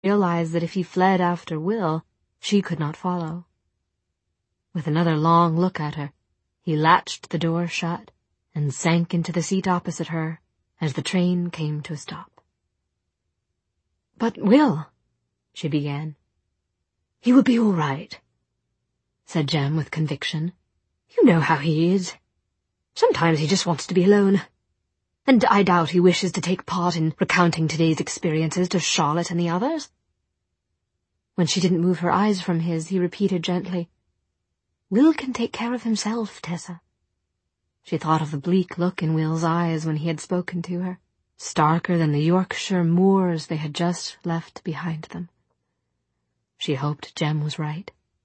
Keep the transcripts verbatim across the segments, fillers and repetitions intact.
realized that if he fled after Will, she could not follow. With another long look at her, he latched the door shut and sank into the seat opposite her as the train came to a stop. "But Will," she began. "He will be all right," said Jem with conviction. "You know how he is. Sometimes he just wants to be alone. And I doubt he wishes to take part in recounting today's experiences to Charlotte and the others." When she didn't move her eyes from his, he repeated gently, "Will can take care of himself, Tessa." She thought of the bleak look in Will's eyes when he had spoken to her, starker than the Yorkshire moors they had just left behind them. She hoped Jem was right.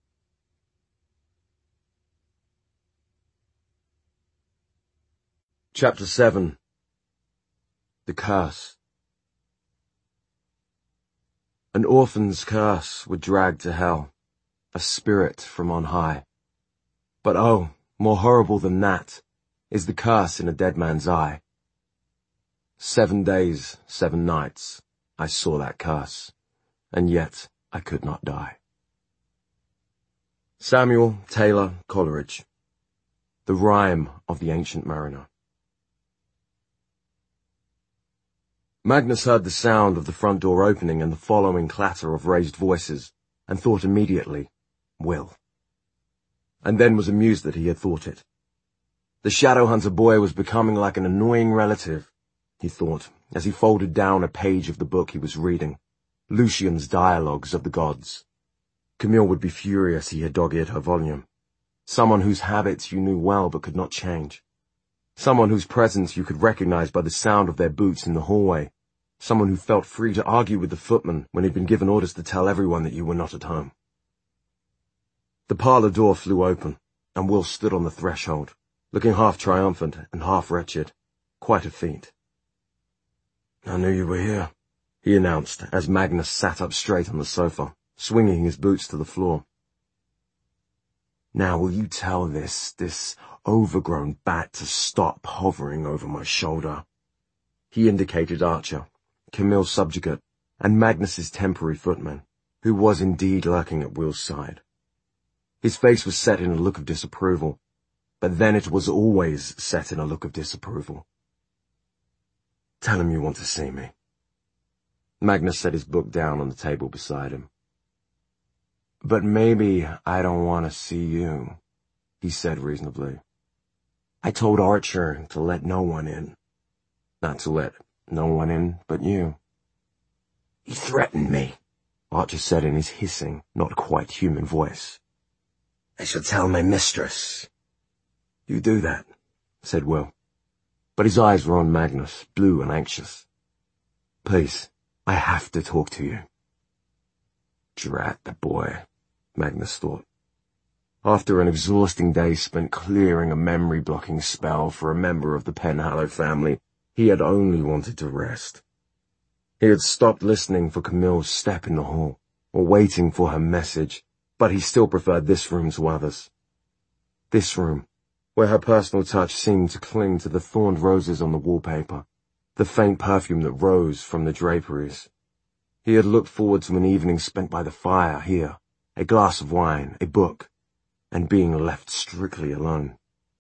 Chapter seven. The Curse. An orphan's curse would drag to hell, a spirit from on high. But oh, more horrible than that is the curse in a dead man's eye. Seven days, seven nights, I saw that curse, and yet I could not die. Samuel Taylor Coleridge. The Rime of the Ancient Mariner. Magnus heard the sound of the front door opening and the following clatter of raised voices, and thought immediately, Will. And then was amused that he had thought it. The Shadowhunter boy was becoming like an annoying relative, he thought, as he folded down a page of the book he was reading, Lucian's Dialogues of the Gods. Camille would be furious he had dog-eared her volume. Someone whose habits you knew well but could not change. Someone whose presence you could recognize by the sound of their boots in the hallway. Someone who felt free to argue with the footman when he'd been given orders to tell everyone that you were not at home. The parlour door flew open, and Will stood on the threshold, looking half triumphant and half wretched. Quite a feat. "I knew you were here," he announced as Magnus sat up straight on the sofa, swinging his boots to the floor. "Now will you tell this, this overgrown bat to stop hovering over my shoulder?" He indicated Archer, Camille's subjugate, and Magnus's temporary footman, who was indeed lurking at Will's side. His face was set in a look of disapproval, but then it was always set in a look of disapproval. "Tell him you want to see me." Magnus set his book down on the table beside him. "But maybe I don't want to see you," he said reasonably. "I told Archer to let no one in. Not to let no one in but you." "He threatened me," Archer said in his hissing, not quite human voice. "I shall tell my mistress." "You do that," said Will. But his eyes were on Magnus, blue and anxious. "Please, I have to talk to you." Drat the boy, Magnus thought. After an exhausting day spent clearing a memory-blocking spell for a member of the Penhallow family, he had only wanted to rest. He had stopped listening for Camille's step in the hall, or waiting for her message, but he still preferred this room to others. This room, where her personal touch seemed to cling to the thorned roses on the wallpaper, the faint perfume that rose from the draperies. He had looked forward to an evening spent by the fire here, a glass of wine, a book, and being left strictly alone.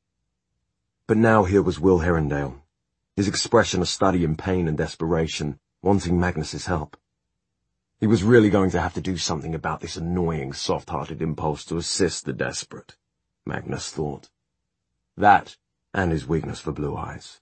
But now here was Will Herondale, his expression a study in pain and desperation, wanting Magnus's help. He was really going to have to do something about this annoying, soft-hearted impulse to assist the desperate, Magnus thought. That, and his weakness for blue eyes.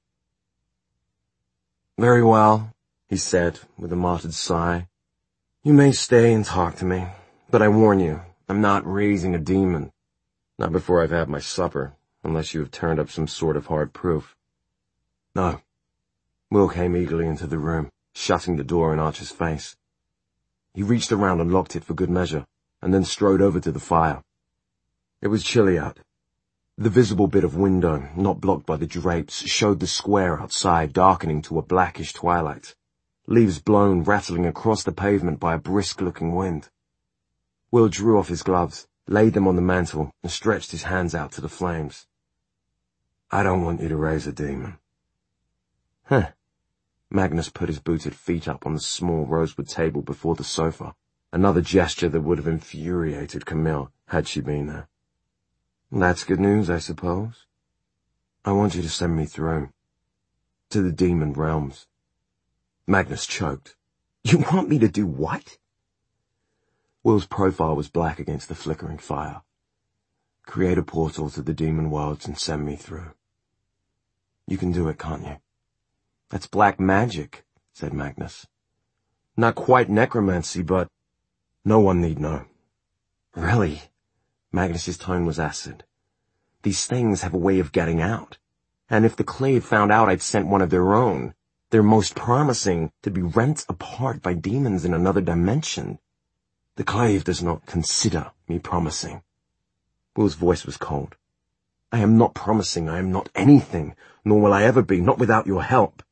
"Very well," he said, with a muttered sigh. "You may stay and talk to me, but I warn you, I'm not raising a demon. Not before I've had my supper, unless you have turned up some sort of hard proof." "No." Will came eagerly into the room, shutting the door in Archer's face. He reached around and locked it for good measure, and then strode over to the fire. It was chilly out. The visible bit of window, not blocked by the drapes, showed the square outside darkening to a blackish twilight, leaves blown rattling across the pavement by a brisk-looking wind. Will drew off his gloves, laid them on the mantel, and stretched his hands out to the flames. "I don't want you to raise a demon." "Huh." Magnus put his booted feet up on the small rosewood table before the sofa, another gesture that would have infuriated Camille had she been there. That's good news, I suppose. I want you to send me through. To the demon realms. Magnus choked. You want me to do what? Will's profile was black against the flickering fire. Create a portal to the demon worlds and send me through. You can do it, can't you? That's black magic, said Magnus. Not quite necromancy, but no one need know. Really? Magnus's tone was acid. These things have a way of getting out. And if the Clave found out I'd sent one of their own, they're most promising to be rent apart by demons in another dimension. The Clave does not consider me promising. Will's voice was cold. I am not promising, I am not anything, nor will I ever be, not without your help.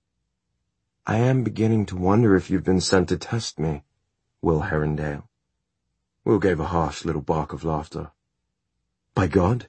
I am beginning to wonder if you've been sent to test me, Will Herondale. Will gave a harsh little bark of laughter. By God?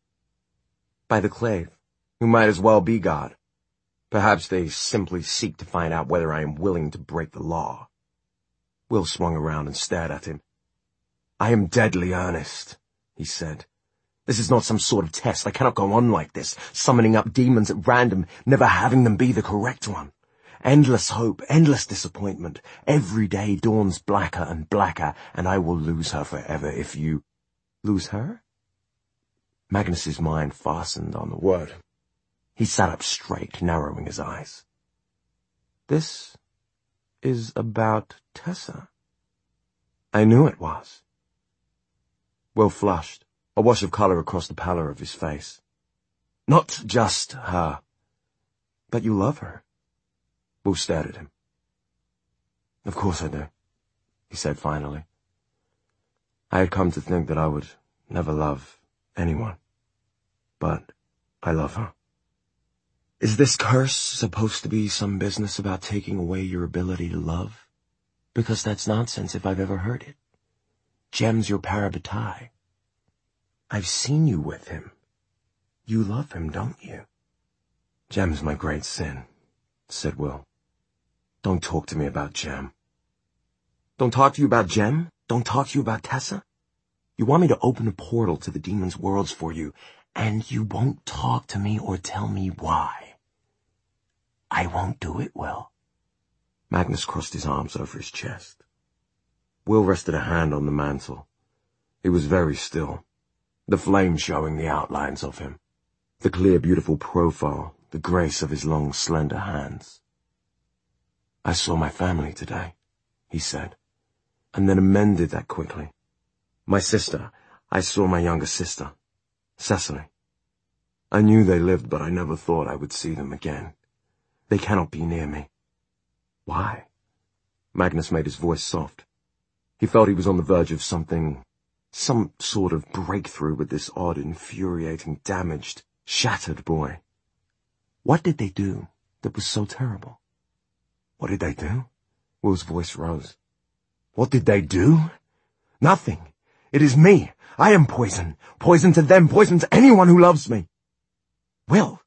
By the Clave, who might as well be God. Perhaps they simply seek to find out whether I am willing to break the law. Will swung around and stared at him. I am deadly earnest, he said. This is not some sort of test. I cannot go on like this, summoning up demons at random, never having them be the correct one. Endless hope, endless disappointment. Every day dawns blacker and blacker, and I will lose her forever if you... Lose her? Magnus's mind fastened on the word. He sat up straight, narrowing his eyes. This is about Tessa. I knew it was. Will flushed, a wash of colour across the pallor of his face. Not just her, but you love her. Will stared at him. Of course I do, he said finally. I had come to think that I would never love anyone, but I love her. Is this curse supposed to be some business about taking away your ability to love? Because that's nonsense if I've ever heard it. Jem's your parabatai. I've seen you with him. You love him, don't you? Jem's my great sin, said Will. Don't talk to me about Jem. Don't talk to you about Jem? Don't talk to you about Tessa? You want me to open a portal to the demon's worlds for you, and you won't talk to me or tell me why. I won't do it, Will. Magnus crossed his arms over his chest. Will rested a hand on the mantel. It was very still, the flame showing the outlines of him, the clear, beautiful profile, the grace of his long, slender hands. I saw my family today, he said, and then amended that quickly. My sister, I saw my younger sister, Cecily. I knew they lived, but I never thought I would see them again. They cannot be near me. Why? Magnus made his voice soft. He felt he was on the verge of something, some sort of breakthrough with this odd, infuriating, damaged, shattered boy. What did they do that was so terrible? What did they do? Will's voice rose. What did they do? Nothing. It is me. I am poison. Poison to them, poison to anyone who loves me. Will.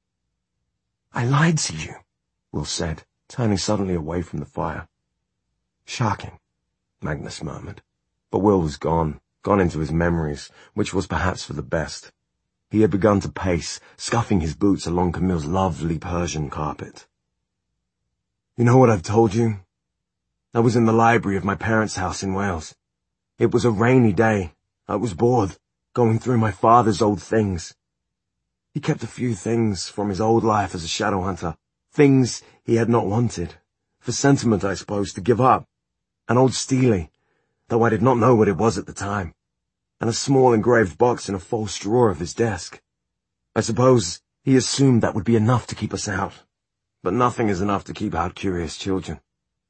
I lied to you, Will said, turning suddenly away from the fire. Shocking, Magnus murmured. But Will was gone, gone into his memories, which was perhaps for the best. He had begun to pace, scuffing his boots along Camille's lovely Persian carpet. You know what I've told you? I was in the library of my parents' house in Wales. It was a rainy day. I was bored, going through my father's old things. He kept a few things from his old life as a shadow hunter, things he had not wanted, for sentiment, I suppose, to give up. An old Steely, though I did not know what it was at the time, and a small engraved box in a false drawer of his desk. I suppose he assumed that would be enough to keep us out, but nothing is enough to keep out curious children.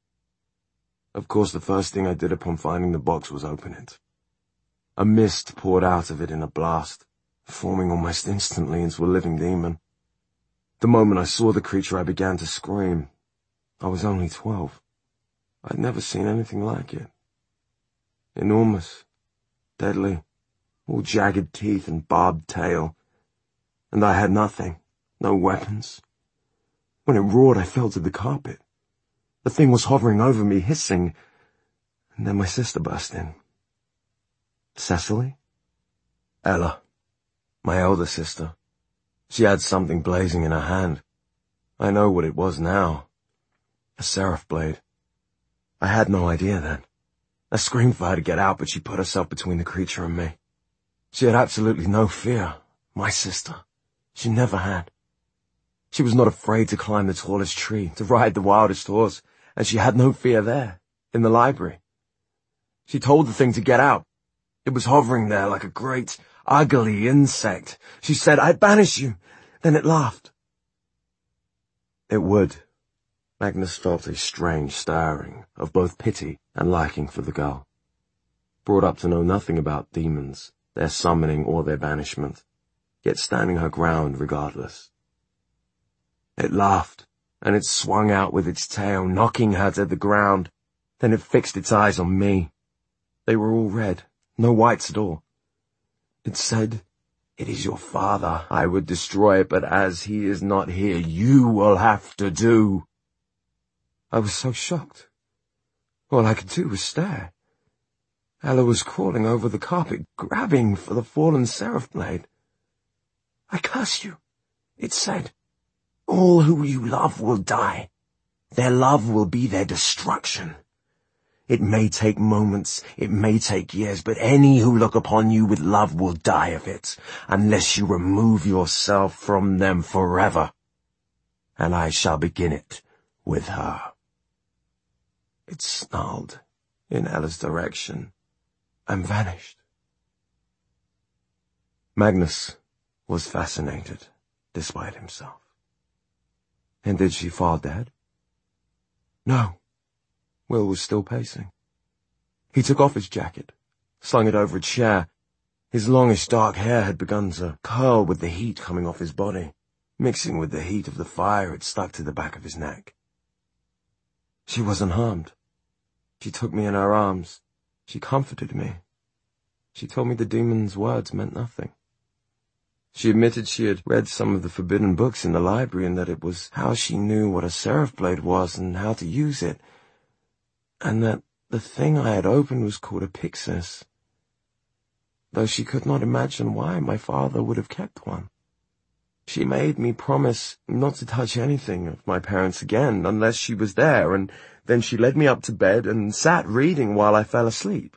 Of course, the first thing I did upon finding the box was open it. A mist poured out of it in a blast, forming almost instantly into a living demon. The moment I saw the creature, I began to scream. I was only twelve. I'd never seen anything like it. Enormous, deadly, all jagged teeth and barbed tail. And I had nothing, no weapons, When it roared, I fell to the carpet. The thing was hovering over me, hissing, and then my sister burst in. Cecily? Ella, my elder sister. She had something blazing in her hand. I know what it was now. A seraph blade. I had no idea then. I screamed for her to get out, but she put herself between the creature and me. She had absolutely no fear. My sister. She never had. She was not afraid to climb the tallest tree, to ride the wildest horse, and she had no fear there, in the library. She told the thing to get out. It was hovering there like a great, ugly insect. She said, "I'd banish you." Then it laughed. It would. Magnus felt a strange stirring of both pity and liking for the girl. Brought up to know nothing about demons, their summoning or their banishment, yet standing her ground regardless. It laughed, and it swung out with its tail, knocking her to the ground. Then it fixed its eyes on me. They were all red, no whites at all. It said, "It is your father. I would destroy it, but as he is not here, you will have to do." I was so shocked. All I could do was stare. Ella was crawling over the carpet, grabbing for the fallen seraph blade. "I curse you," it said. "All who you love will die. Their love will be their destruction. It may take moments, it may take years, but any who look upon you with love will die of it, unless you remove yourself from them forever. And I shall begin it with her." It snarled in Ella's direction and vanished. Magnus was fascinated, despite himself. And did she fall dead? No. Will was still pacing. He took off his jacket, slung it over a chair. His longish dark hair had begun to curl with the heat coming off his body, mixing with the heat of the fire it stuck to the back of his neck. She wasn't harmed. She took me in her arms. She comforted me. She told me the demon's words meant nothing. She admitted she had read some of the forbidden books in the library and that it was how she knew what a seraph blade was and how to use it, and that the thing I had opened was called a pyxis, though she could not imagine why my father would have kept one. She made me promise not to touch anything of my parents again unless she was there, and then she led me up to bed and sat reading while I fell asleep.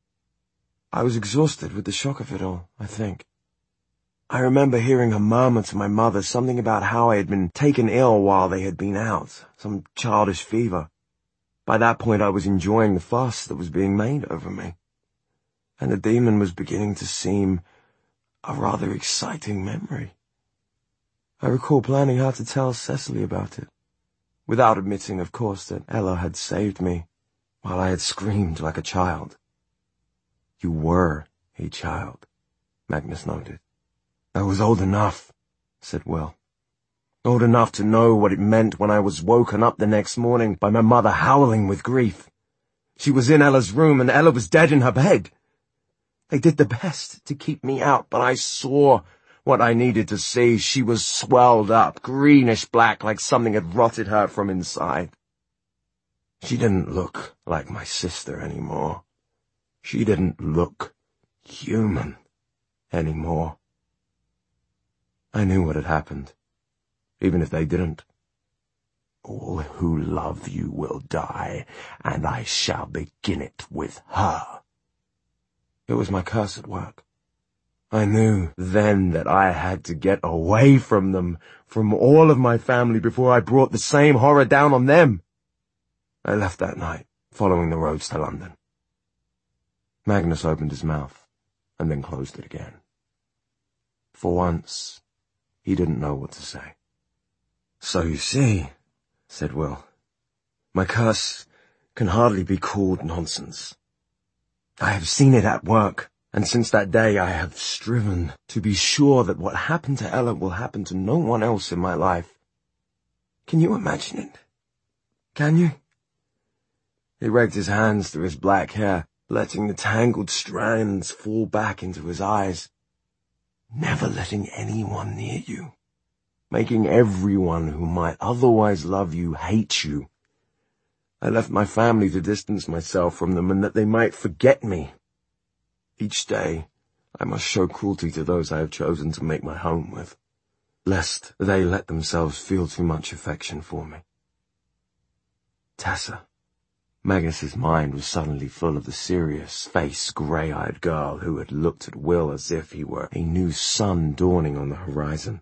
I was exhausted with the shock of it all, I think. I remember hearing her murmur to my mother something about how I had been taken ill while they had been out, some childish fever. By that point I was enjoying the fuss that was being made over me, and the demon was beginning to seem a rather exciting memory. I recall planning how to tell Cecily about it, without admitting, of course, that Ella had saved me while I had screamed like a child. "You were a child," Magnus noted. "I was old enough," said Will. "Old enough to know what it meant when I was woken up the next morning by my mother howling with grief. She was in Ella's room and Ella was dead in her bed. They did the best to keep me out, but I saw what I needed to see. She was swelled up, greenish-black, like something had rotted her from inside. She didn't look like my sister anymore. She didn't look human anymore. I knew what had happened, even if they didn't. All who love you will die, and I shall begin it with her." It was my curse at work. I knew then that I had to get away from them, from all of my family, before I brought the same horror down on them. I left that night, following the roads to London. Magnus opened his mouth, and then closed it again. For once, he didn't know what to say. "So you see," said Will, "my curse can hardly be called nonsense. I have seen it at work, and since that day I have striven to be sure that what happened to Ella will happen to no one else in my life. Can you imagine it? Can you?" He raked his hands through his black hair, letting the tangled strands fall back into his eyes. "Never letting anyone near you. making everyone who might otherwise love you hate you. I left my family to distance myself from them and that they might forget me. Each day, I must show cruelty to those I have chosen to make my home with, lest they let themselves feel too much affection for me. Tessa. Magnus's mind was suddenly full of the serious-faced, grey-eyed girl who had looked at Will as if he were a new sun dawning on the horizon.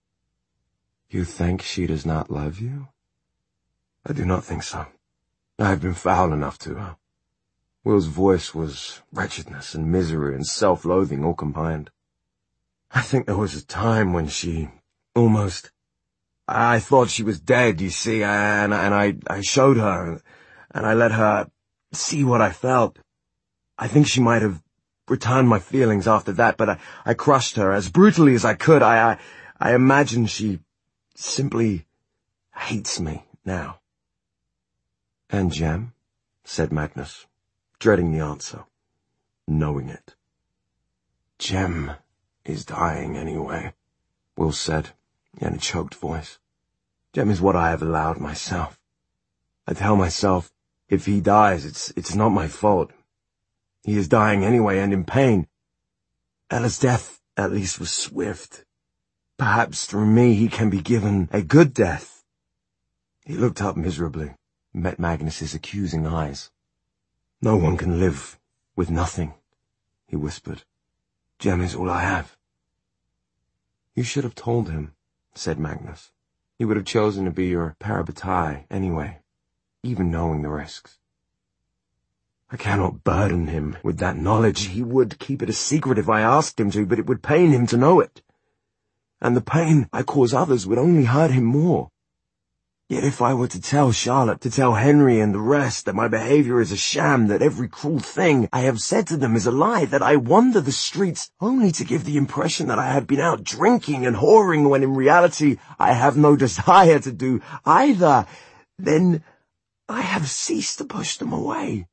You think she does not love you? I do not think so. I have been foul enough to her. Will's voice was wretchedness and misery and self-loathing all combined. I think there was a time when she almost... I thought she was dead, you see, and, and I, I showed her, and I let her see what I felt. I think she might have returned my feelings after that, but I, I crushed her as brutally as I could. I, I, I imagine she simply hates me now. And Jem? Said Magnus, dreading the answer, knowing it. Jem is dying anyway, Will said, in a choked voice. Jem is what I have allowed myself. I tell myself, if he dies, it's it's not my fault. He is dying anyway and in pain. Ella's death, at least, was swift. Perhaps through me he can be given a good death. He looked up miserably, met Magnus's accusing eyes. No one can live with nothing, he whispered. Jem is all I have. You should have told him, said Magnus. He would have chosen to be your parabatai anyway, even knowing the risks. I cannot burden him with that knowledge. He would keep it a secret if I asked him to, but it would pain him to know it. And the pain I cause others would only hurt him more. Yet if I were to tell Charlotte, to tell Henry and the rest that my behavior is a sham, that every cruel thing I have said to them is a lie, that I wander the streets only to give the impression that I have been out drinking and whoring when in reality I have no desire to do either, then I have ceased to push them away.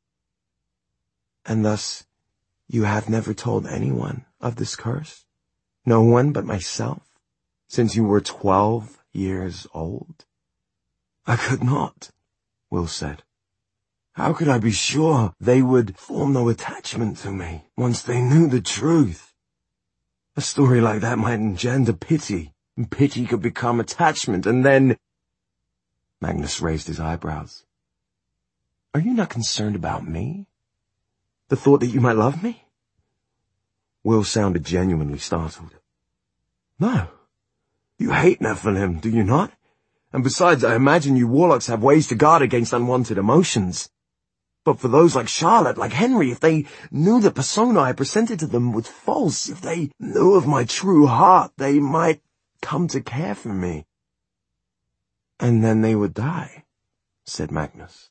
And thus you have never told anyone of this curse? No one but myself, since you were twelve years old? I could not, Will said. How could I be sure they would form no attachment to me once they knew the truth? A story like that might engender pity, and pity could become attachment, and then... Magnus raised his eyebrows. Are you not concerned about me? The thought that you might love me? Will sounded genuinely startled. No. You hate Nephilim, do you not? And besides, I imagine you warlocks have ways to guard against unwanted emotions. But for those like Charlotte, like Henry, if they knew the persona I presented to them was false, if they knew of my true heart, they might come to care for me. And then they would die, said Magnus.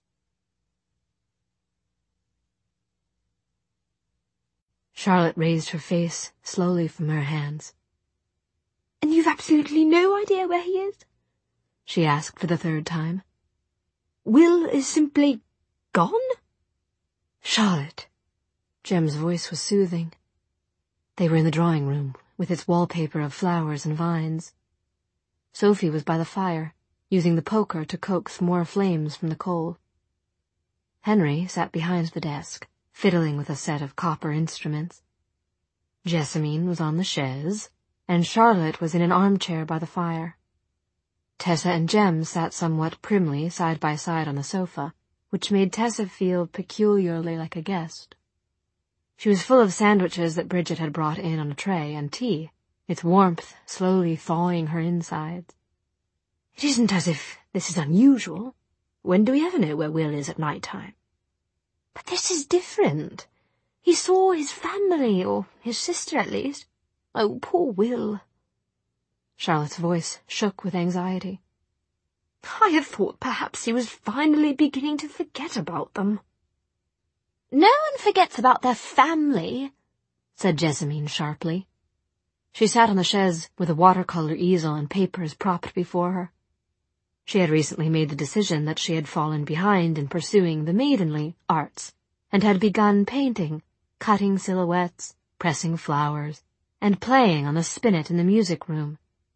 Charlotte raised her face slowly from her hands. And you've absolutely no idea where he is? She asked for the third time. Will is simply gone? Charlotte. Jem's voice was soothing. They were in the drawing room, with its wallpaper of flowers and vines. Sophie was by the fire, using the poker to coax more flames from the coal. Henry sat behind the desk, fiddling with a set of copper instruments. Jessamine was on the chaise, and Charlotte was in an armchair by the fire. Tessa and Jem sat somewhat primly side by side on the sofa, which made Tessa feel peculiarly like a guest. She was full of sandwiches that Bridget had brought in on a tray, and tea, its warmth slowly thawing her insides. It isn't as if this is unusual. When do we ever know where Will is at night time? But this is different. He saw his family, or his sister at least. Oh, poor Will. Charlotte's voice shook with anxiety. I had thought perhaps he was finally beginning to forget about them. No one forgets about their family, said Jessamine sharply. She sat on the chaise with a watercolour easel and papers propped before her. She had recently made the decision that she had fallen behind in pursuing the maidenly arts, and had begun painting, cutting silhouettes, pressing flowers, and playing on the spinet in the music room.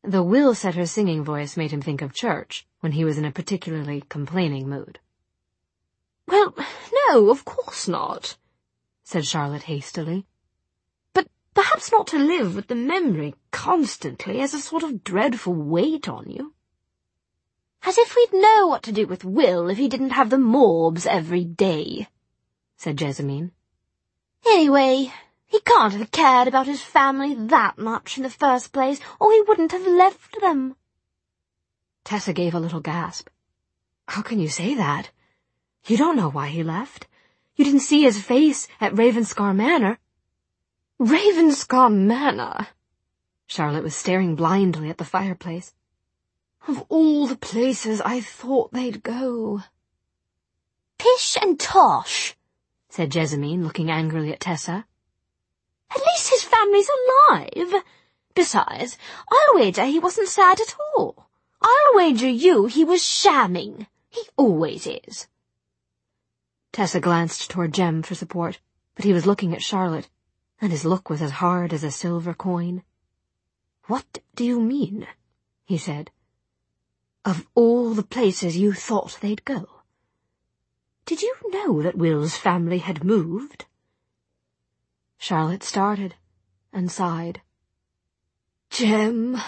though Will said her singing voice made him think of church when he was in a particularly complaining mood. "Well, no, of course not," said Charlotte hastily. "But perhaps not to live with the memory constantly as a sort of dreadful weight on you." "As if we'd know what to do with Will if he didn't have the morbs every day," said Jessamine. "Anyway, he can't have cared about his family that much in the first place, or he wouldn't have left them." Tessa gave a little gasp. "How can you say that? You don't know why he left. You didn't see his face at Ravenscar Manor." "Ravenscar Manor?" Charlotte was staring blindly at the fireplace. "Of all the places I thought they'd go." "Pish and tosh," said Jessamine, looking angrily at Tessa. "At least his family's alive. Besides, I'll wager he wasn't sad at all. I'll wager you he was shamming. He always is." Tessa glanced toward Jem for support, but he was looking at Charlotte, and his look was as hard as a silver coin. "What do you mean?" he said. "Of all the places you thought they'd go. Did you know that Will's family had moved?" Charlotte started and sighed. "Jem,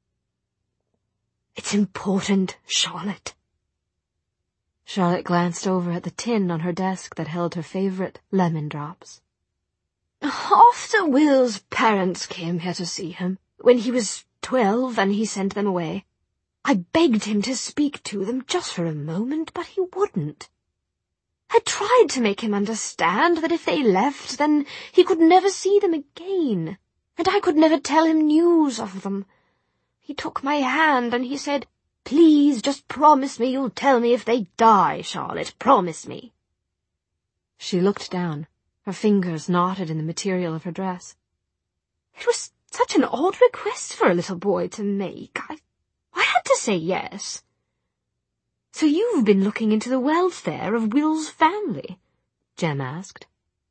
it's important, Charlotte." Charlotte glanced over at the tin on her desk that held her favourite lemon drops. "After Will's parents came here to see him, when he was twelve and he sent them away, I begged him to speak to them just for a moment, but he wouldn't. I tried to make him understand that if they left, then he could never see them again, and I could never tell him news of them. He took my hand and he said, 'Please, just promise me you'll tell me if they die, Charlotte, promise me.'" She looked down, her fingers knotted in the material of her dress. "It was such an odd request for a little boy to make. I, I had to say yes." "So you've been looking into the welfare of Will's family?" Jem asked.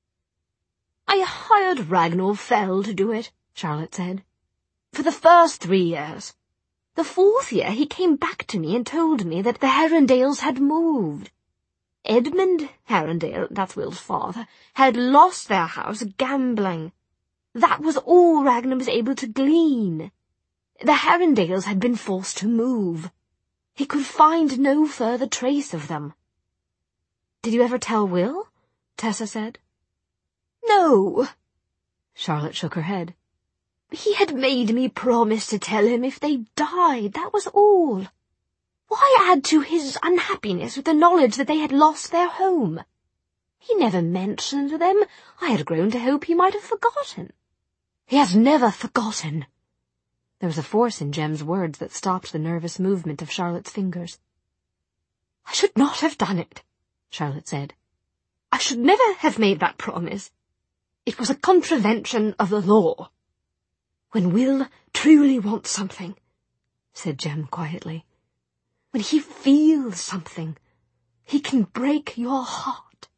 "I hired Ragnar Fell to do it," Charlotte said. "For the first three years. The fourth year he came back to me and told me that the Herondales had moved. Edmund Herondale, that's Will's father, had lost their house gambling. That was all Ragnar was able to glean. The Herondales had been forced to move. He could find no further trace of them." "Did you ever tell Will?" Tessa said. "No." Charlotte shook her head. "He had made me promise to tell him if they died, that was all. Why add to his unhappiness with the knowledge that they had lost their home? He never mentioned them. I had grown to hope he might have forgotten." "He has never forgotten." There was a force in Jem's words that stopped the nervous movement of Charlotte's fingers. "I should not have done it," Charlotte said. "I should never have made that promise. It was a contravention of the law. When Will truly wants something," said Jem quietly, "when he feels something, he can break your heart."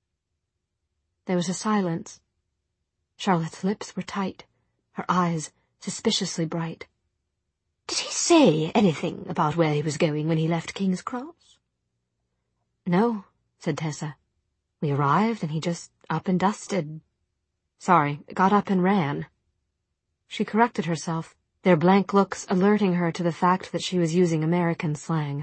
There was a silence. Charlotte's lips were tight, her eyes suspiciously bright. "Did he say anything about where he was going when he left King's Cross?" "No," said Tessa. "We arrived and he just up and dusted. Sorry, got up and ran." She corrected herself, their blank looks alerting her to the fact that she was using American slang.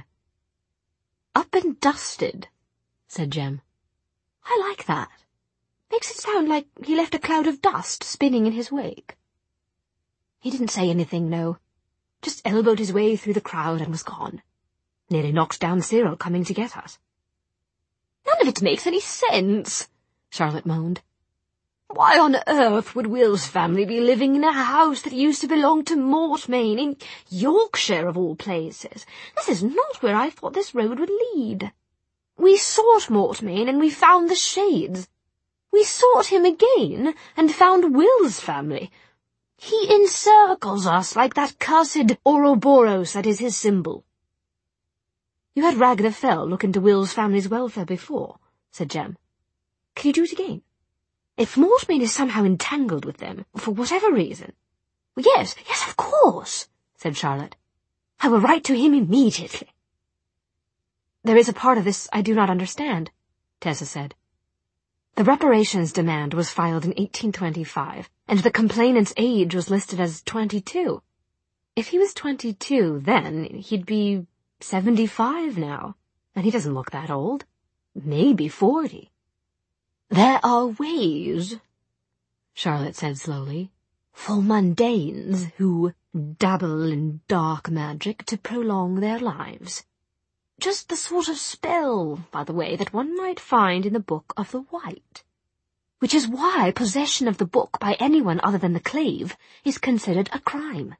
"Up and dusted," said Jem. "I like that. Makes it sound like he left a cloud of dust spinning in his wake." "He didn't say anything, no. Just elbowed his way through the crowd and was gone. Nearly knocked down Cyril coming to get us." "None of it makes any sense," Charlotte moaned. "Why on earth would Will's family be living in a house that used to belong to Mortmain in Yorkshire of all places? This is not where I thought this road would lead. We sought Mortmain and we found the Shades. We sought him again and found Will's family. He encircles us like that cursed Ouroboros that is his symbol." "You had Ragnar Fell look into Will's family's welfare before," said Jem. "Can you do it again? If Mortmain is somehow entangled with them, for whatever reason—" "Yes, yes, of course," said Charlotte. "I will write to him immediately." "There is a part of this I do not understand," Tessa said. "The reparations demand was filed in eighteen twenty-five, and the complainant's age was listed as twenty-two. If he was twenty-two then, he'd be seventy-five now, and he doesn't look that old. Maybe forty." "There are ways," Charlotte said slowly, "for mundanes who dabble in dark magic to prolong their lives. Just the sort of spell, by the way, that one might find in the Book of the White. Which is why possession of the book by anyone other than the Clave is considered a crime.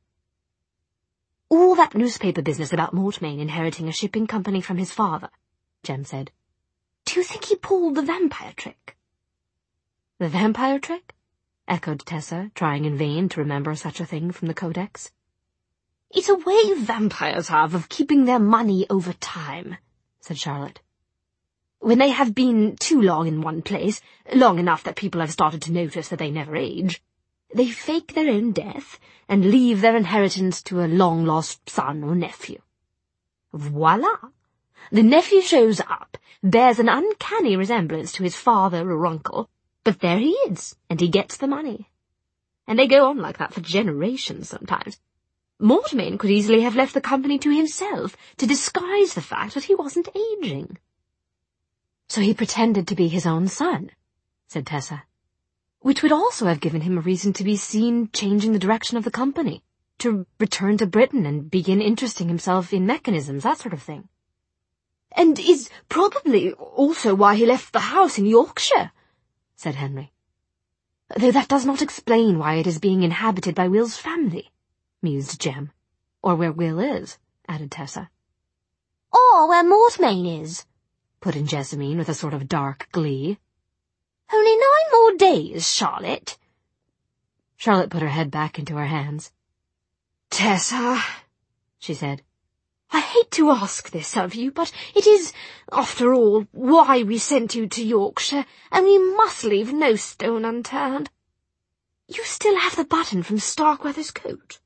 All that newspaper business about Mortmain inheriting a shipping company from his father," Jem said. "Do you think he pulled the vampire trick?" "The vampire trick?" echoed Tessa, trying in vain to remember such a thing from the Codex. "It's a way vampires have of keeping their money over time," said Charlotte. "When they have been too long in one place, long enough that people have started to notice that they never age, they fake their own death and leave their inheritance to a long-lost son or nephew. Voila! The nephew shows up, bears an uncanny resemblance to his father or uncle, but there he is, and he gets the money. And they go on like that for generations sometimes. Mortmain could easily have left the company to himself to disguise the fact that he wasn't aging." "So he pretended to be his own son," said Tessa. "Which would also have given him a reason to be seen changing the direction of the company, to return to Britain and begin interesting himself in mechanisms, that sort of thing." "And is probably also why he left the house in Yorkshire," said Henry. "Though that does not explain why it is being inhabited by Will's family," mused Jem. "Or where Will is," added Tessa. "Or where Mortmain is," put in Jessamine with a sort of dark glee. "Only nine more days, Charlotte." Charlotte put her head back into her hands. "Tessa," she said, "I hate to ask this of you, but it is, after all, why we sent you to Yorkshire, and we must leave no stone unturned. You still have the button from Starkweather's coat."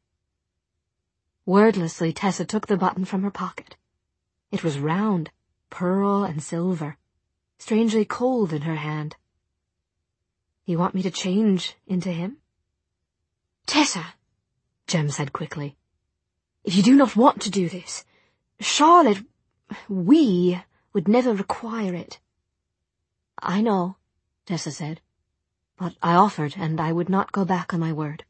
Wordlessly, Tessa took the button from her pocket. It was round, pearl and silver, strangely cold in her hand. "You want me to change into him?" "Tessa," Jem said quickly, "if you do not want to do this, Charlotte, we would never require it." "I know," Tessa said, "but I offered, and I would not go back on my word."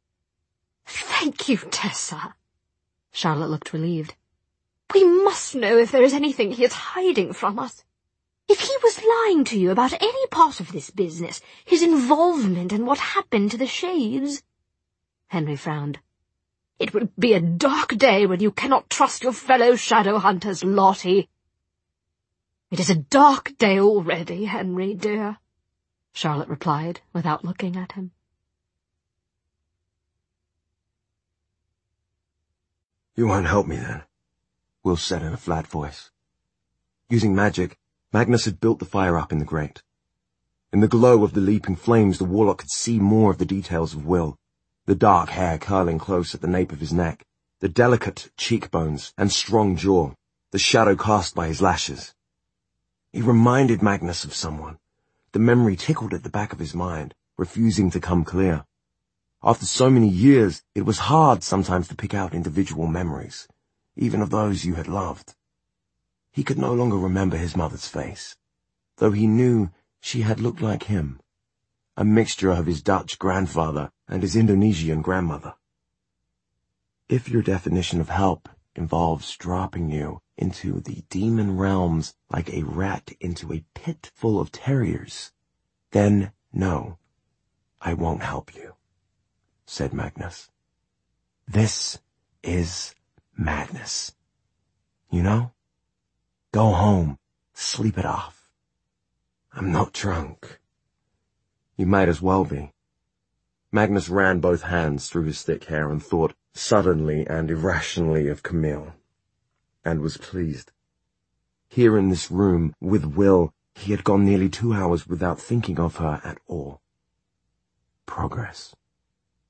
"Thank you, Tessa." Charlotte looked relieved. "We must know if there is anything he is hiding from us. If he was lying to you about any part of this business, his involvement in what happened to the Shades—" Henry frowned. "It would be a dark day when you cannot trust your fellow shadow hunters, Lottie." "It is a dark day already, Henry, dear," Charlotte replied, without looking at him. "You won't help me, then?" Will said in a flat voice. Using magic, Magnus had built the fire up in the grate. In the glow of the leaping flames, the warlock could see more of the details of Will, the dark hair curling close at the nape of his neck, the delicate cheekbones and strong jaw, the shadow cast by his lashes. He reminded Magnus of someone. The memory tickled at the back of his mind, refusing to come clear. After so many years, it was hard sometimes to pick out individual memories, even of those you had loved. He could no longer remember his mother's face, though he knew she had looked like him, a mixture of his Dutch grandfather and his Indonesian grandmother. If your definition of help involves dropping you into the demon realms like a rat into a pit full of terriers, then no, I won't help you, said Magnus. This is madness. You know? Go home, sleep it off. I'm not drunk. You might as well be. Magnus ran both hands through his thick hair and thought suddenly and irrationally of Camille, and was pleased. Here in this room, with Will, he had gone nearly two hours without thinking of her at all. Progress.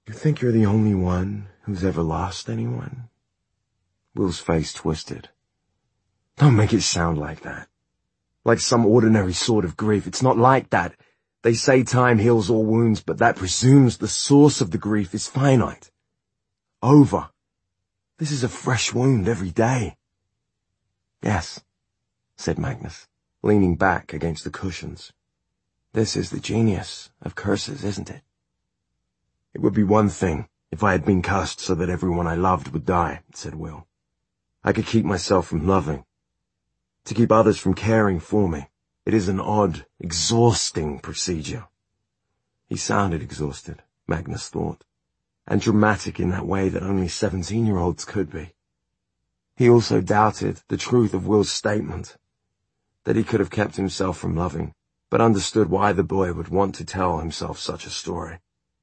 You think you're the only one who's ever lost anyone? Will's face twisted. Don't make it sound like that. Like some ordinary sort of grief. It's not like that. They say time heals all wounds, but that presumes the source of the grief is finite. Over. This is a fresh wound every day. Yes, said Magnus, leaning back against the cushions. This is the genius of curses, isn't it? It would be one thing if I had been cursed so that everyone I loved would die, said Will. I could keep myself from loving. To keep others from caring for me. It is an odd, exhausting procedure. He sounded exhausted, Magnus thought, and dramatic in that way that only seventeen-year-olds could be. He also doubted the truth of Will's statement, that he could have kept himself from loving, but understood why the boy would want to tell himself such a story.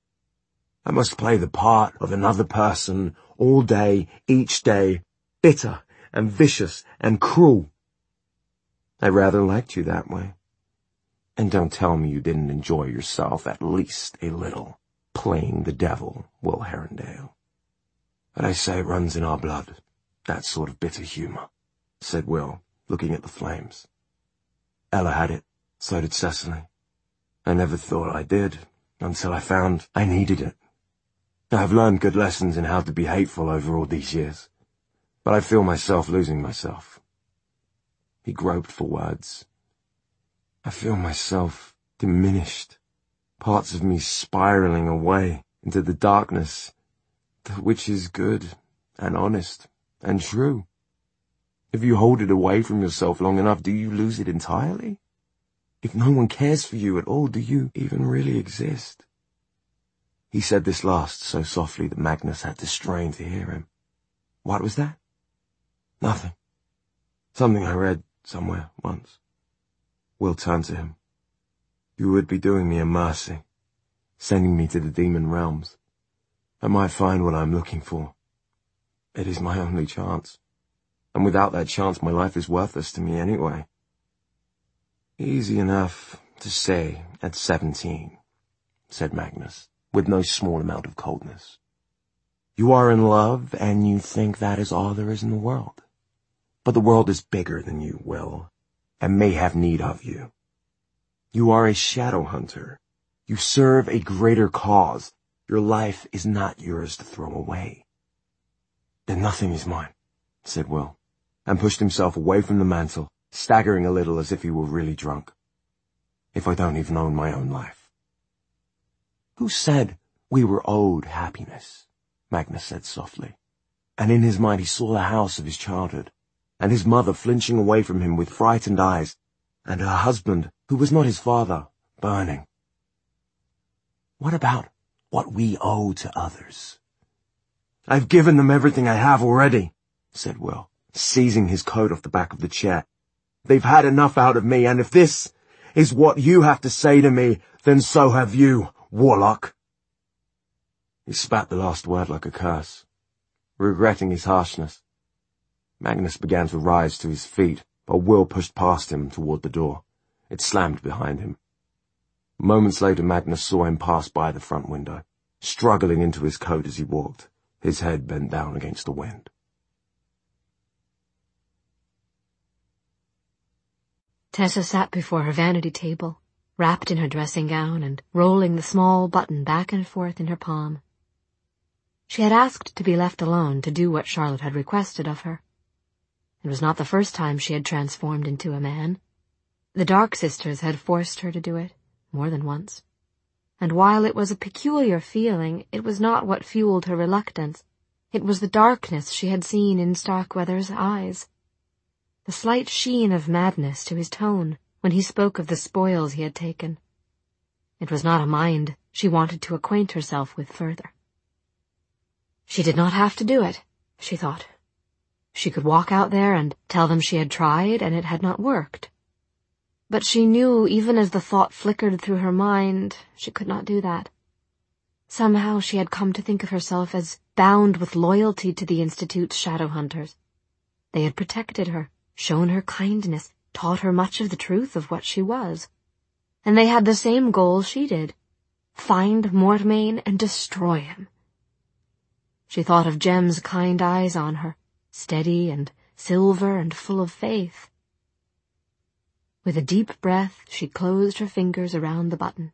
I must play the part of another person all day, each day, bitter and vicious and cruel. I rather liked you that way. And don't tell me you didn't enjoy yourself at least a little, playing the devil, Will Herondale. But I say it runs in our blood, that sort of bitter humor, said Will, looking at the flames. Ella had it, so did Cecily. I never thought I did, until I found I needed it. I've learned good lessons in how to be hateful over all these years, but I feel myself losing myself. He groped for words. I feel myself diminished, parts of me spiraling away into the darkness, which is good and honest and true. If you hold it away from yourself long enough, do you lose it entirely? If no one cares for you at all, do you even really exist? He said this last so softly that Magnus had to strain to hear him. What was that? Nothing. Something I read somewhere once. Will turned to him. You would be doing me a mercy, sending me to the demon realms. I might find what I'm looking for. It is my only chance, and without that chance my life is worthless to me anyway. Easy enough to say at seventeen, said Magnus, with no small amount of coldness. You are in love, and you think that is all there is in the world. But the world is bigger than you, Will, and may have need of you. You are a shadow hunter. You serve a greater cause. Your life is not yours to throw away. Then nothing is mine, said Will, and pushed himself away from the mantel, staggering a little as if he were really drunk. If I don't even own my own life. Who said we were owed happiness? Magnus said softly, and in his mind he saw the house of his childhood, and his mother flinching away from him with frightened eyes, and her husband, who was not his father, burning. What about what we owe to others? I've given them everything I have already, said Will, seizing his coat off the back of the chair. They've had enough out of me, and if this is what you have to say to me, then so have you, warlock. He spat the last word like a curse, regretting his harshness. Magnus began to rise to his feet, but Will pushed past him toward the door. It slammed behind him. Moments later Magnus saw him pass by the front window, struggling into his coat as he walked, his head bent down against the wind. Tessa sat before her vanity table, wrapped in her dressing gown and rolling the small button back and forth in her palm. She had asked to be left alone to do what Charlotte had requested of her. It was not the first time she had transformed into a man. The Dark Sisters had forced her to do it, more than once. And while it was a peculiar feeling, it was not what fueled her reluctance. It was the darkness she had seen in Starkweather's eyes. The slight sheen of madness to his tone when he spoke of the spoils he had taken. It was not a mind she wanted to acquaint herself with further. She did not have to do it, she thought. She could walk out there and tell them she had tried and it had not worked. But she knew, even as the thought flickered through her mind, she could not do that. Somehow she had come to think of herself as bound with loyalty to the Institute's shadow hunters. They had protected her, shown her kindness, taught her much of the truth of what she was. And they had the same goal she did, find Mortmain and destroy him. She thought of Jem's kind eyes on her, steady and silver and full of faith. With a deep breath, she closed her fingers around the button.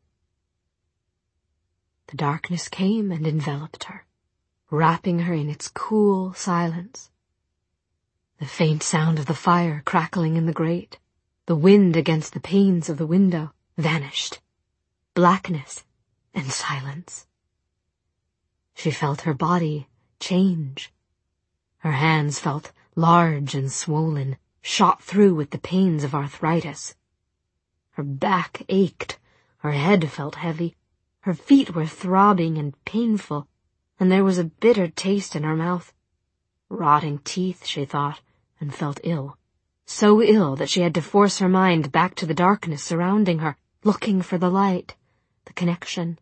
The darkness came and enveloped her, wrapping her in its cool silence. The faint sound of the fire crackling in the grate, the wind against the panes of the window, vanished. Blackness and silence. She felt her body change. Her hands felt large and swollen, shot through with the pains of arthritis. Her back ached, her head felt heavy, her feet were throbbing and painful, and there was a bitter taste in her mouth. Rotting teeth, she thought, and felt ill. So ill that she had to force her mind back to the darkness surrounding her, looking for the light, the connection.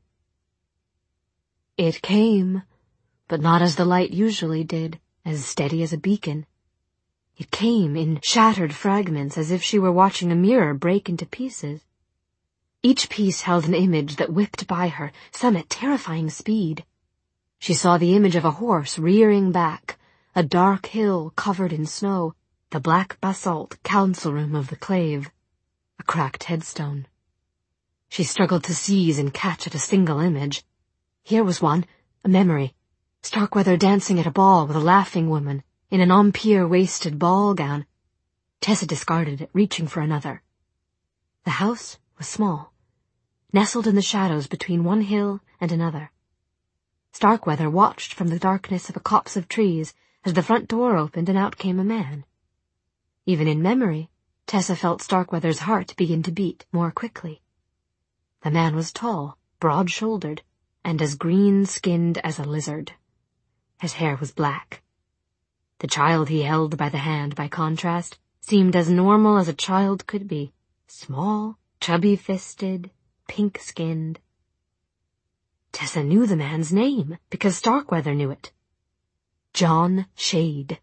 It came, but not as the light usually did, as steady as a beacon. It came in shattered fragments, as if she were watching a mirror break into pieces. Each piece held an image that whipped by her, some at terrifying speed. She saw the image of a horse rearing back, a dark hill covered in snow, the black basalt council room of the Clave, a cracked headstone. She struggled to seize and catch at a single image. Here was one, a memory, Starkweather dancing at a ball with a laughing woman in an empire-waisted ball gown. Tessa discarded it, reaching for another. The house was small, nestled in the shadows between one hill and another. Starkweather watched from the darkness of a copse of trees as the front door opened and out came a man. Even in memory, Tessa felt Starkweather's heart begin to beat more quickly. The man was tall, broad-shouldered, and as green-skinned as a lizard. His hair was black. The child he held by the hand, by contrast, seemed as normal as a child could be, small, chubby-fisted, pink-skinned. Tessa knew the man's name, because Starkweather knew it. John Shade.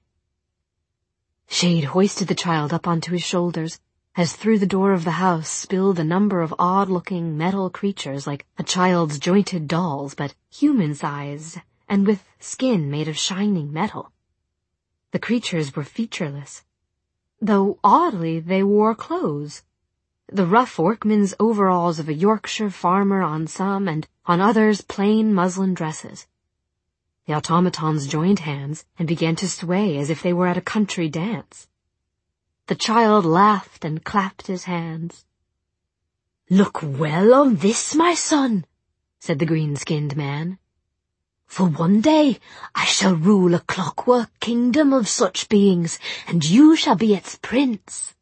Shade hoisted the child up onto his shoulders, as through the door of the house spilled a number of odd-looking metal creatures like a child's jointed dolls, but human-sized, and with skin made of shining metal. The creatures were featureless, though oddly they wore clothes. The rough workman's overalls of a Yorkshire farmer on some, and on others plain muslin dresses. The automatons joined hands and began to sway as if they were at a country dance. The child laughed and clapped his hands. "Look well on this, my son," said the green-skinned man. "For one day I shall rule a clockwork kingdom of such beings, and you shall be its prince."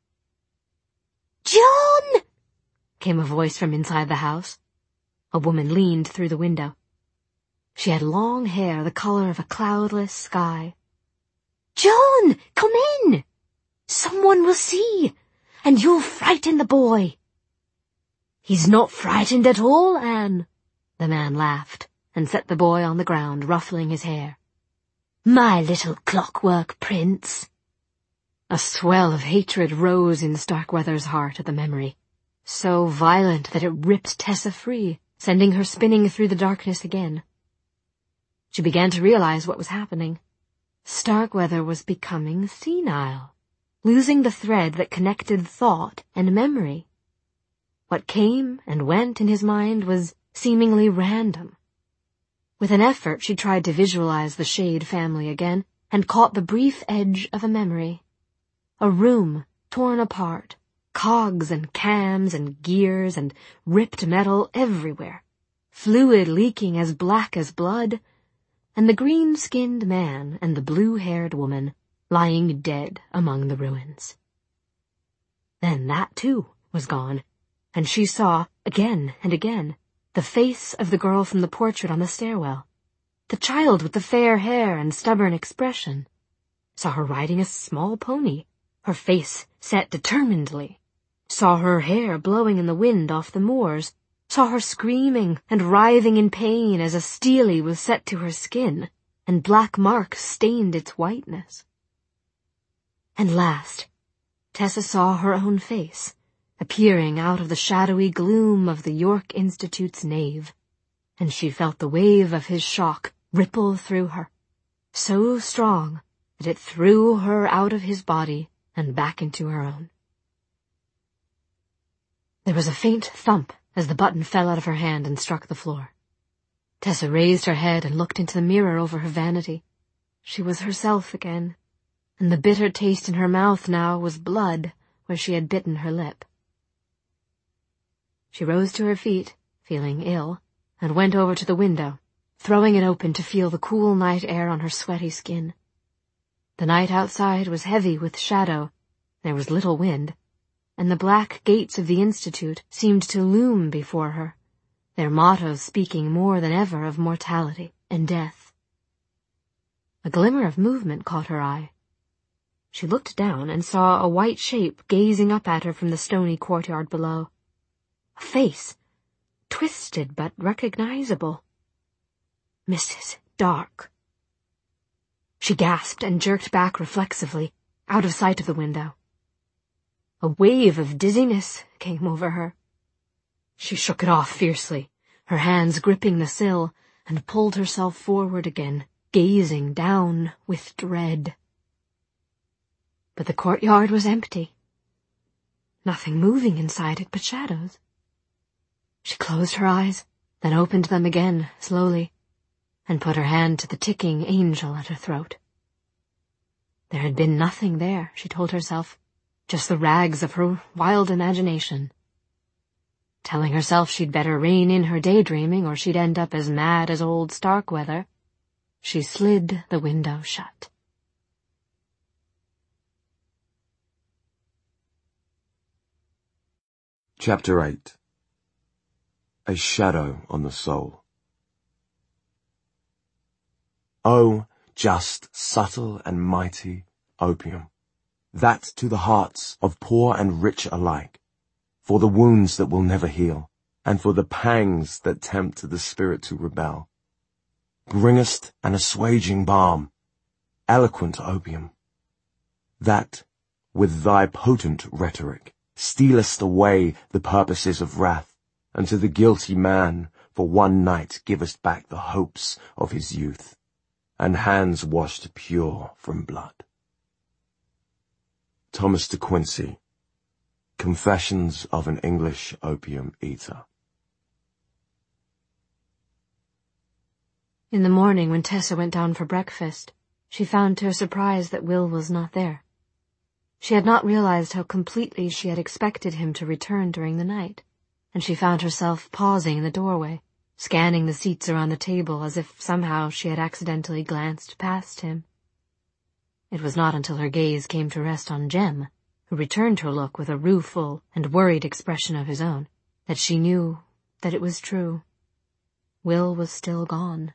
"John!" came a voice from inside the house. A woman leaned through the window. She had long hair the color of a cloudless sky. "John, come in! Someone will see, and you'll frighten the boy." "He's not frightened at all, Anne," the man laughed, and set the boy on the ground, ruffling his hair. "My little clockwork prince." A swell of hatred rose in Starkweather's heart at the memory, so violent that it ripped Tessa free, sending her spinning through the darkness again. She began to realize what was happening. Starkweather was becoming senile, losing the thread that connected thought and memory. What came and went in his mind was seemingly random. With an effort, she tried to visualize the Shade family again, and caught the brief edge of a memory. A room torn apart, cogs and cams and gears and ripped metal everywhere, fluid leaking as black as blood, and the green-skinned man and the blue-haired woman lying dead among the ruins. Then that, too, was gone, and she saw, again and again, the face of the girl from the portrait on the stairwell, the child with the fair hair and stubborn expression. Saw her riding a small pony, her face set determinedly. Saw her hair blowing in the wind off the moors. Saw her screaming and writhing in pain as a steely was set to her skin, and black marks stained its whiteness. And last, Tessa saw her own face, appearing out of the shadowy gloom of the York Institute's nave, and she felt the wave of his shock ripple through her, so strong that it threw her out of his body and back into her own. There was a faint thump as the button fell out of her hand and struck the floor. Tessa raised her head and looked into the mirror over her vanity. She was herself again, and the bitter taste in her mouth now was blood where she had bitten her lip. She rose to her feet, feeling ill, and went over to the window, throwing it open to feel the cool night air on her sweaty skin. The night outside was heavy with shadow, there was little wind, and the black gates of the Institute seemed to loom before her, their mottos speaking more than ever of mortality and death. A glimmer of movement caught her eye. She looked down and saw a white shape gazing up at her from the stony courtyard below. A face, twisted but recognizable. Missus Dark. She gasped and jerked back reflexively, out of sight of the window. A wave of dizziness came over her. She shook it off fiercely, her hands gripping the sill, and pulled herself forward again, gazing down with dread. But the courtyard was empty. Nothing moving inside it but shadows. She closed her eyes, then opened them again, slowly, and put her hand to the ticking angel at her throat. There had been nothing there, she told herself, just the rags of her wild imagination. Telling herself she'd better rein in her daydreaming or she'd end up as mad as old Starkweather, she slid the window shut. Chapter eight. A Shadow on the Soul. Oh, just, subtle and mighty opium, that to the hearts of poor and rich alike, for the wounds that will never heal, and for the pangs that tempt the spirit to rebel, bringest an assuaging balm, eloquent opium, that, with thy potent rhetoric, stealest away the purposes of wrath, and to the guilty man for one night givest back the hopes of his youth, and hands washed pure from blood. Thomas de Quincey, Confessions of an English Opium Eater. In the morning, when Tessa went down for breakfast, she found to her surprise that Will was not there. She had not realized how completely she had expected him to return during the night, and she found herself pausing in the doorway, scanning the seats around the table as if somehow she had accidentally glanced past him. It was not until her gaze came to rest on Jem, who returned her look with a rueful and worried expression of his own, that she knew that it was true. Will was still gone.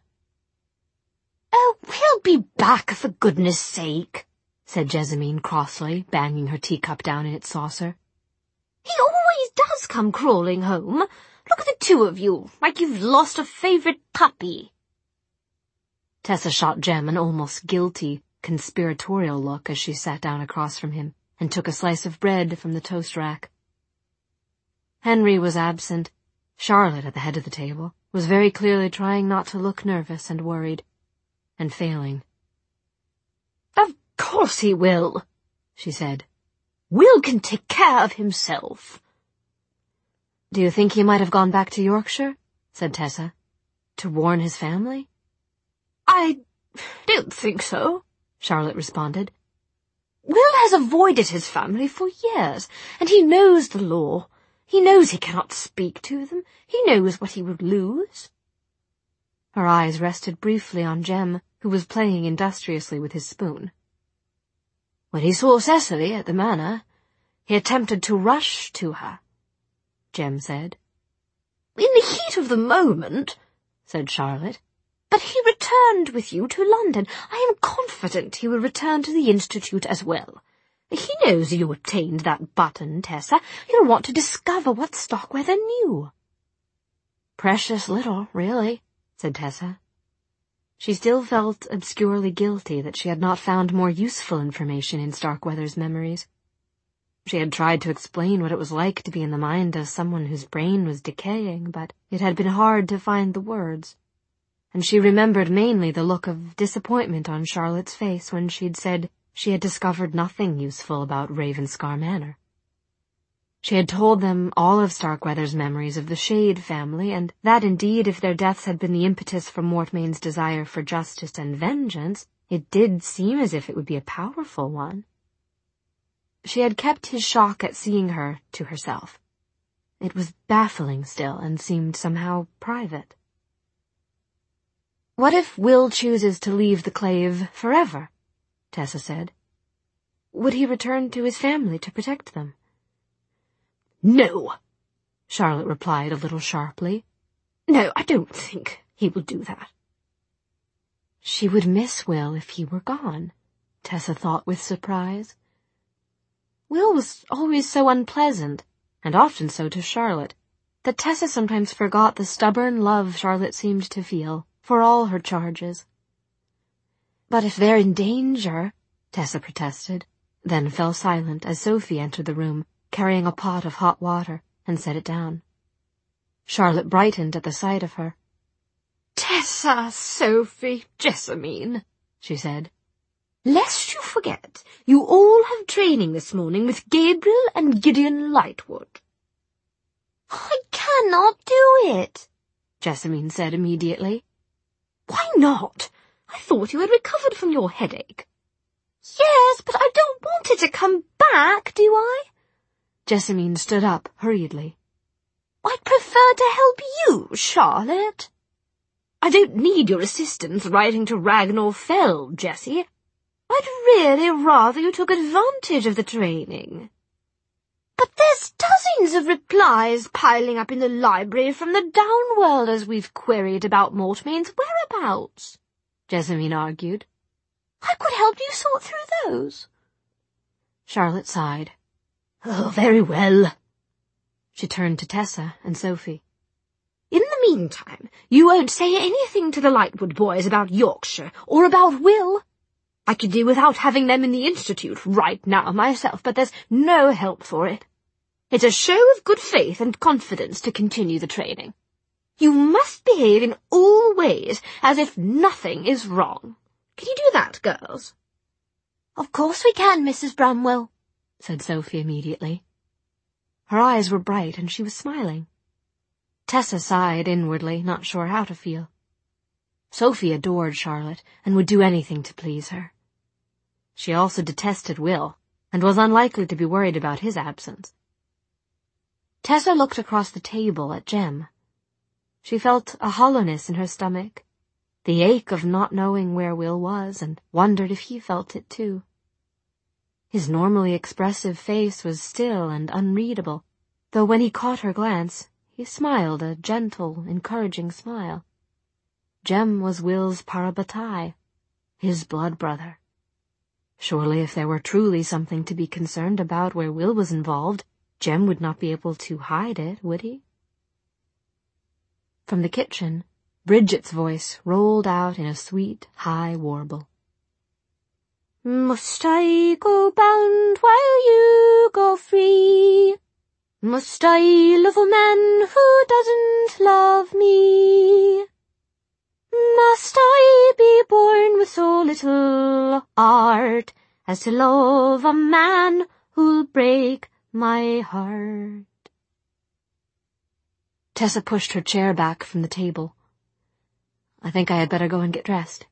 "Oh, he'll be back, for goodness sake," said Jessamine crossly, banging her teacup down in its saucer. "He always does come crawling home. Look at the two of you, like you've lost a favourite puppy." Tessa shot Jem an almost guilty, conspiratorial look as she sat down across from him and took a slice of bread from the toast rack. Henry was absent. Charlotte, at the head of the table, was very clearly trying not to look nervous and worried, and failing. "Of course he will," she said. "Will can take care of himself." "Do you think he might have gone back to Yorkshire?" said Tessa. "To warn his family?" "I don't think so," Charlotte responded. "Will has avoided his family for years, and he knows the law. He knows he cannot speak to them. He knows what he would lose." Her eyes rested briefly on Jem, who was playing industriously with his spoon. "When he saw Cecily at the manor, he attempted to rush to her," Jem said. "In the heat of the moment," said Charlotte. "But he returned with you to London. I am confident he will return to the Institute as well. He knows you obtained that button, Tessa. He'll want to discover what Starkweather knew." "Precious little, really," said Tessa. She still felt obscurely guilty that she had not found more useful information in Starkweather's memories. She had tried to explain what it was like to be in the mind of someone whose brain was decaying, but it had been hard to find the words. And she remembered mainly the look of disappointment on Charlotte's face when she'd said she had discovered nothing useful about Ravenscar Manor. She had told them all of Starkweather's memories of the Shade family, and that indeed if their deaths had been the impetus for Mortmain's desire for justice and vengeance, it did seem as if it would be a powerful one. She had kept his shock at seeing her to herself. It was baffling still and seemed somehow private. "What if Will chooses to leave the Clave forever?" Tessa said. "Would he return to his family to protect them?" "No," Charlotte replied a little sharply. "No, I don't think he will do that." She would miss Will if he were gone, Tessa thought with surprise. Will was always so unpleasant, and often so to Charlotte, that Tessa sometimes forgot the stubborn love Charlotte seemed to feel for all her charges. "But if they're in danger," Tessa protested, then fell silent as Sophie entered the room, carrying a pot of hot water, and set it down. Charlotte brightened at the sight of her. "Tessa, Sophie, Jessamine," she said. "Lest you forget, you all have training this morning with Gabriel and Gideon Lightwood." "I cannot do it," Jessamine said immediately. "Why not? I thought you had recovered from your headache." "Yes, but I don't want it to come back, do I?" Jessamine stood up hurriedly. "I'd prefer to help you, Charlotte." "I don't need your assistance riding to Ragnar Fell, Jessie. I'd really rather you took advantage of the training." "But there's dozens of replies piling up in the library from the Downworlders we've queried about Mortmain's whereabouts," Jessamine argued. "I could help you sort through those." Charlotte sighed. "Oh, very well." She turned to Tessa and Sophie. "In the meantime, you won't say anything to the Lightwood boys about Yorkshire or about Will. I could do without having them in the Institute right now myself, but there's no help for it. It's a show of good faith and confidence to continue the training. You must behave in all ways as if nothing is wrong. Can you do that, girls?" "Of course we can, Missus Bramwell," said Sophie immediately. Her eyes were bright and she was smiling. Tessa sighed inwardly, not sure how to feel. Sophie adored Charlotte and would do anything to please her. She also detested Will, and was unlikely to be worried about his absence. Tessa looked across the table at Jem. She felt a hollowness in her stomach, the ache of not knowing where Will was, and wondered if he felt it too. His normally expressive face was still and unreadable, though when he caught her glance, he smiled a gentle, encouraging smile. Jem was Will's Parabatai, his blood brother. Surely if there were truly something to be concerned about where Will was involved, Jem would not be able to hide it, would he? From the kitchen, Bridget's voice rolled out in a sweet, high warble. "Must I go bound while you go free? Must I love a man who doesn't love me? Must I be born with so little art as to love a man who'll break my heart?" Tessa pushed her chair back from the table. "I think I had better go and get dressed."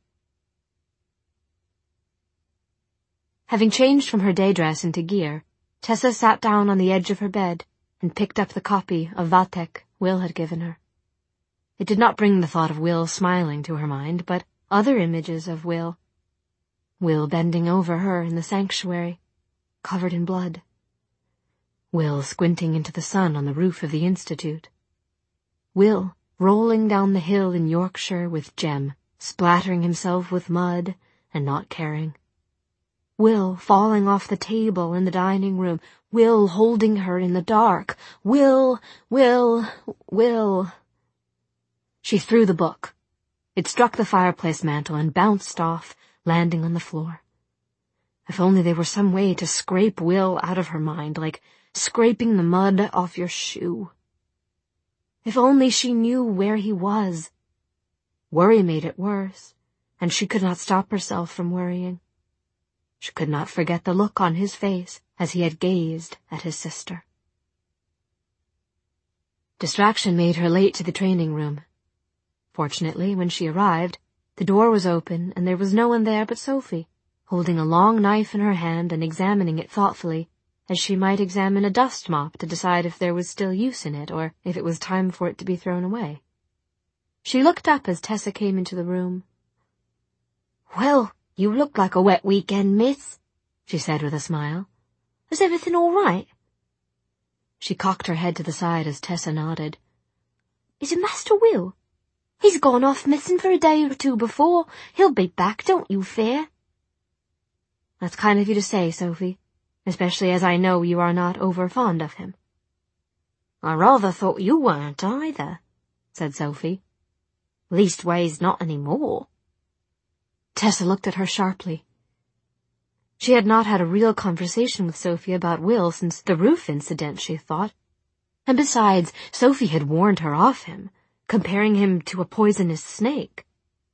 Having changed from her day dress into gear, Tessa sat down on the edge of her bed and picked up the copy of Vathek Will had given her. It did not bring the thought of Will smiling to her mind, but other images of Will. Will bending over her in the sanctuary, covered in blood. Will squinting into the sun on the roof of the Institute. Will rolling down the hill in Yorkshire with Jem, splattering himself with mud and not caring. Will falling off the table in the dining room. Will holding her in the dark. Will, Will, Will. She threw the book. It struck the fireplace mantel and bounced off, landing on the floor. If only there were some way to scrape Will out of her mind, like scraping the mud off your shoe. If only she knew where he was. Worry made it worse, and she could not stop herself from worrying. She could not forget the look on his face as he had gazed at his sister. Distraction made her late to the training room. Fortunately, when she arrived, the door was open and there was no one there but Sophie, holding a long knife in her hand and examining it thoughtfully, as she might examine a dust mop to decide if there was still use in it or if it was time for it to be thrown away. She looked up as Tessa came into the room. "Well, you look like a wet weekend, miss," she said with a smile. "Is everything all right?" She cocked her head to the side as Tessa nodded. "Is it Master Will? He's gone off missing for a day or two before. He'll be back, don't you fear." "That's kind of you to say, Sophie, especially as I know you are not over fond of him." "I rather thought you weren't either," said Sophie. "Leastways, not any more." Tessa looked at her sharply. She had not had a real conversation with Sophie about Will since the roof incident, she thought. And besides, Sophie had warned her off him, comparing him to a poisonous snake.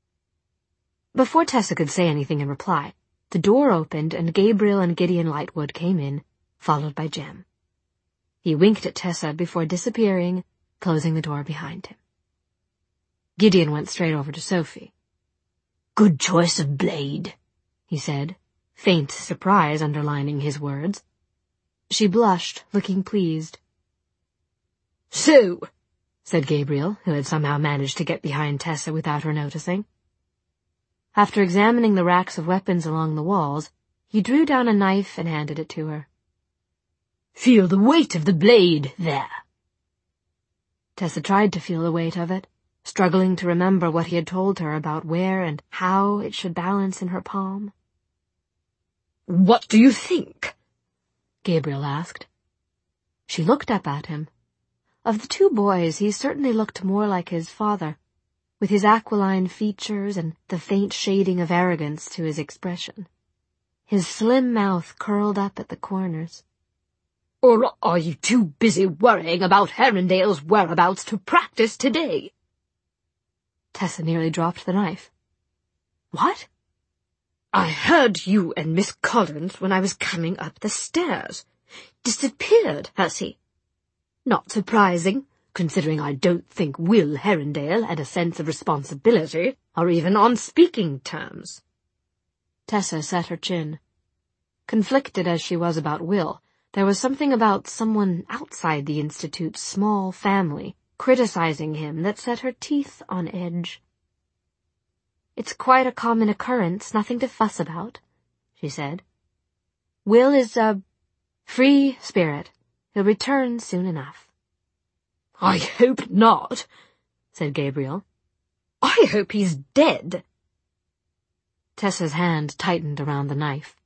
Before Tessa could say anything in reply, the door opened and Gabriel and Gideon Lightwood came in, followed by Jem. He winked at Tessa before disappearing, closing the door behind him. Gideon went straight over to Sophie. "Good choice of blade," he said, faint surprise underlining his words. She blushed, looking pleased. "So," said Gabriel, who had somehow managed to get behind Tessa without her noticing. After examining the racks of weapons along the walls, he drew down a knife and handed it to her. "Feel the weight of the blade there." Tessa tried to feel the weight of it, struggling to remember what he had told her about where and how it should balance in her palm. "What do you think?" Gabriel asked. She looked up at him. Of the two boys, he certainly looked more like his father, with his aquiline features and the faint shading of arrogance to his expression. His slim mouth curled up at the corners. "Or are you too busy worrying about Herondale's whereabouts to practice today?" Tessa nearly dropped the knife. "What?" "I heard you and Miss Collins when I was coming up the stairs. Disappeared, has he? Not surprising, considering I don't think Will Herondale and a sense of responsibility are even on speaking terms." Tessa set her chin. Conflicted as she was about Will, there was something about someone outside the Institute's small family criticizing him that set her teeth on edge. "It's quite a common occurrence, nothing to fuss about," she said. "Will is a free spirit. He'll return soon enough." "I hope not," said Gabriel. "I hope he's dead." Tessa's hand tightened around the knife.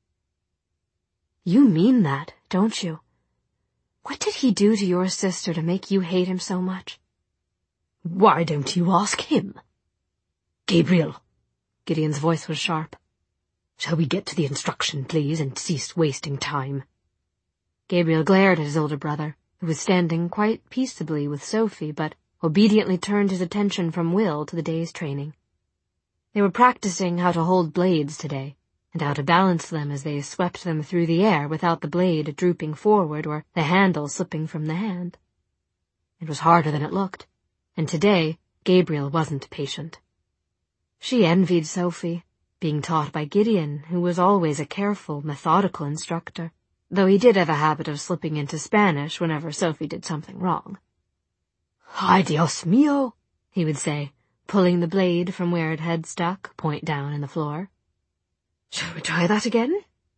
"You mean that, don't you? What did he do to your sister to make you hate him so much?" "Why don't you ask him?" "Gabriel," Gideon's voice was sharp. "Shall we get to the instruction, please, and cease wasting time?" Gabriel glared at his older brother, who was standing quite peaceably with Sophie, but obediently turned his attention from Will to the day's training. They were practicing how to hold blades today, and how to balance them as they swept them through the air without the blade drooping forward or the handle slipping from the hand. It was harder than it looked, and today Gabriel wasn't patient. She envied Sophie, being taught by Gideon, who was always a careful, methodical instructor, though he did have a habit of slipping into Spanish whenever Sophie did something wrong. "Ay, Dios mío," he would say, pulling the blade from where it had stuck, point down in the floor. "Shall we try that again?"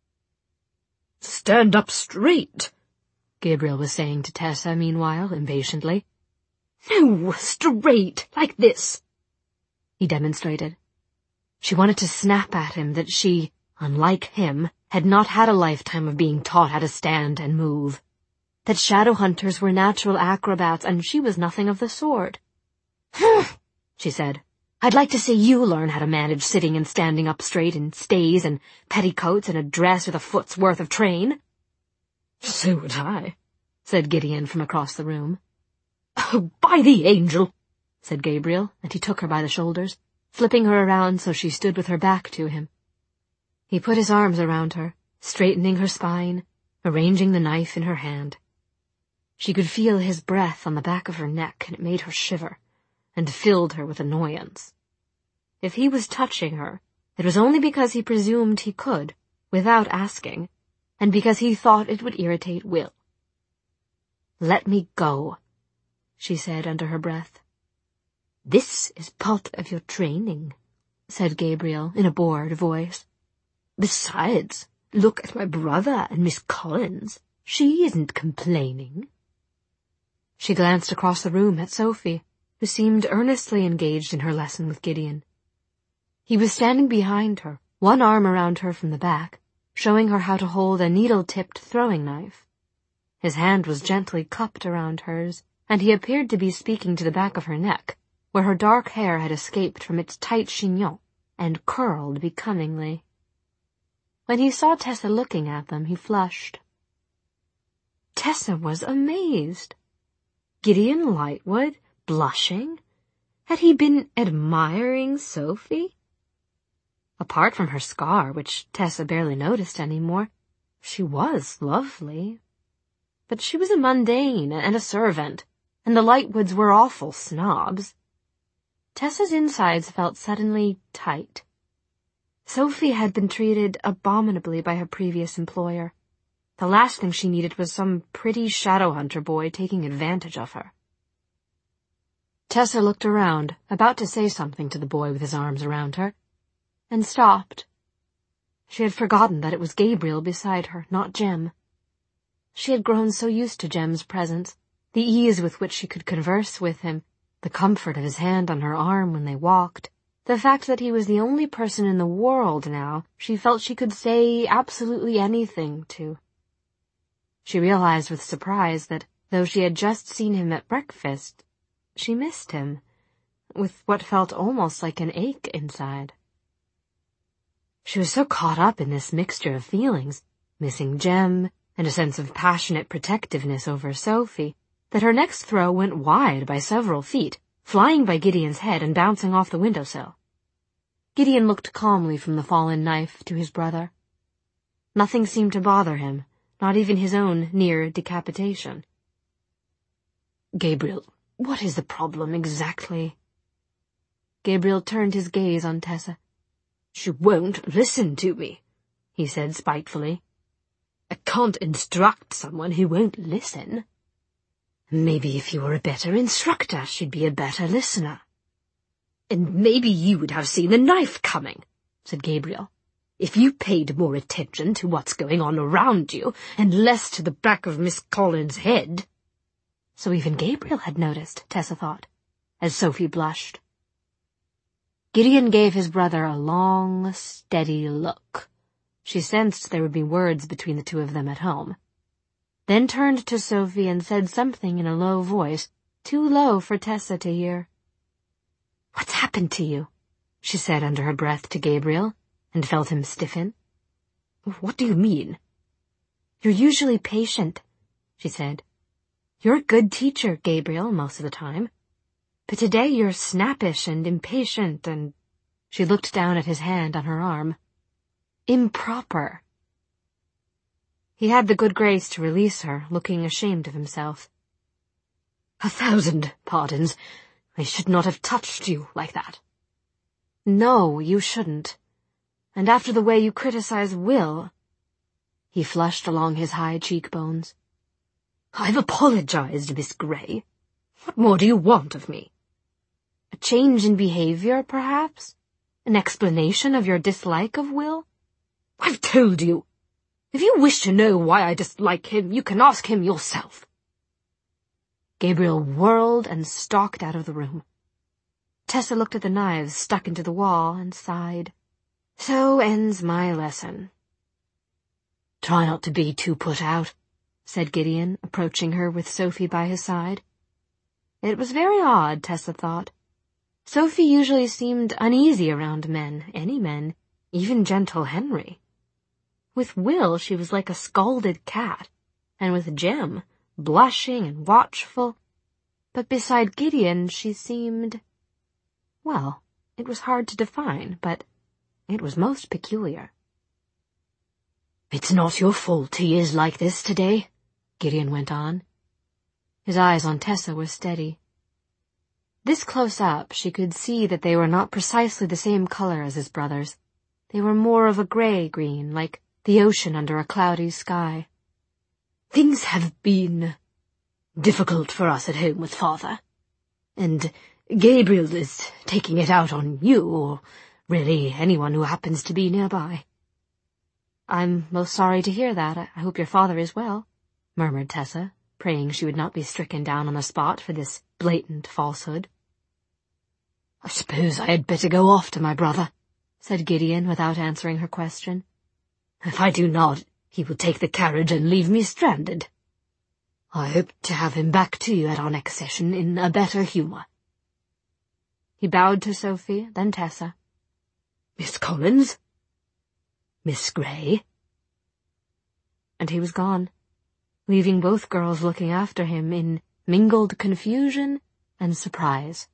"Stand up straight," Gabriel was saying to Tessa meanwhile, impatiently. "No, straight, like this," he demonstrated. She wanted to snap at him that she, unlike him, had not had a lifetime of being taught how to stand and move. That shadow hunters were natural acrobats, and she was nothing of the sort. "She said, I'd like to see you learn how to manage sitting and standing up straight in stays and petticoats and a dress with a foot's worth of train." "So would I," said Gideon from across the room. "Oh, by the angel," said Gabriel, and he took her by the shoulders, flipping her around so she stood with her back to him. He put his arms around her, straightening her spine, arranging the knife in her hand. She could feel his breath on the back of her neck, and it made her shiver, and filled her with annoyance. If he was touching her, it was only because he presumed he could, without asking, and because he thought it would irritate Will. "Let me go," she said under her breath. "This is part of your training," said Gabriel in a bored voice. "Besides, look at my brother and Miss Collins. She isn't complaining." She glanced across the room at Sophie, who seemed earnestly engaged in her lesson with Gideon. He was standing behind her, one arm around her from the back, showing her how to hold a needle-tipped throwing knife. His hand was gently cupped around hers, and he appeared to be speaking to the back of her neck, where her dark hair had escaped from its tight chignon and curled becomingly. When he saw Tessa looking at them, he flushed. Tessa was amazed. Gideon Lightwood, blushing? Had he been admiring Sophie? Apart from her scar, which Tessa barely noticed anymore, she was lovely. But she was a mundane and a servant, and the Lightwoods were awful snobs. Tessa's insides felt suddenly tight. Sophie had been treated abominably by her previous employer. The last thing she needed was some pretty shadow-hunter boy taking advantage of her. Tessa looked around, about to say something to the boy with his arms around her, and stopped. She had forgotten that it was Gabriel beside her, not Jem. She had grown so used to Jem's presence, the ease with which she could converse with him, the comfort of his hand on her arm when they walked, the fact that he was the only person in the world now she felt she could say absolutely anything to. She realized with surprise that, though she had just seen him at breakfast, she missed him, with what felt almost like an ache inside. She was so caught up in this mixture of feelings, missing Jem, and a sense of passionate protectiveness over Sophie, that her next throw went wide by several feet, flying by Gideon's head and bouncing off the windowsill. Gideon looked calmly from the fallen knife to his brother. Nothing seemed to bother him, not even his own near decapitation. "Gabriel, what is the problem exactly?" Gabriel turned his gaze on Tessa. "She won't listen to me," he said spitefully. "I can't instruct someone who won't listen." "Maybe if you were a better instructor, she'd be a better listener." "And maybe you would have seen the knife coming," said Gabriel. "If you paid more attention to what's going on around you, and less to the back of Miss Collins' head." So even Gabriel had noticed, Tessa thought, as Sophie blushed. Gideon gave his brother a long, steady look. She sensed there would be words between the two of them at home. Then turned to Sophie and said something in a low voice, too low for Tessa to hear. "What's happened to you?" she said under her breath to Gabriel, and felt him stiffen. "What do you mean?" "You're usually patient," she said. "You're a good teacher, Gabriel, most of the time. But today you're snappish and impatient and—" She looked down at his hand on her arm. "Improper." He had the good grace to release her, looking ashamed of himself. "A thousand pardons. I should not have touched you like that." "No, you shouldn't. And after the way you criticize Will—" He flushed along his high cheekbones. "I've apologized, Miss Gray. What more do you want of me?" "A change in behavior, perhaps? An explanation of your dislike of Will?" "I've told you. If you wish to know why I dislike him, you can ask him yourself." Gabriel whirled and stalked out of the room. Tessa looked at the knives stuck into the wall and sighed. "So ends my lesson." "Try not to be too put out," said Gideon, approaching her with Sophie by his side. It was very odd, Tessa thought. Sophie usually seemed uneasy around men, any men, even gentle Henry. With Will she was like a scalded cat, and with Jem, blushing and watchful, but beside Gideon she seemed, well, it was hard to define, but it was most peculiar. "It's not your fault he is like this today," Gideon went on. His eyes on Tessa were steady. This close up she could see that they were not precisely the same color as his brothers. They were more of a gray-green, like the ocean under a cloudy sky. "Things have been difficult for us at home with father, and Gabriel is taking it out on you, or really anyone who happens to be nearby." "I'm most sorry to hear that. I hope your father is well," murmured Tessa, praying she would not be stricken down on the spot for this blatant falsehood. "I suppose I had better go off to my brother," said Gideon without answering her question. "If I do not, he will take the carriage and leave me stranded. I hope to have him back to you at our next session in a better humour." He bowed to Sophie, then Tessa. "Miss Collins? Miss Grey?" And he was gone, leaving both girls looking after him in mingled confusion and surprise.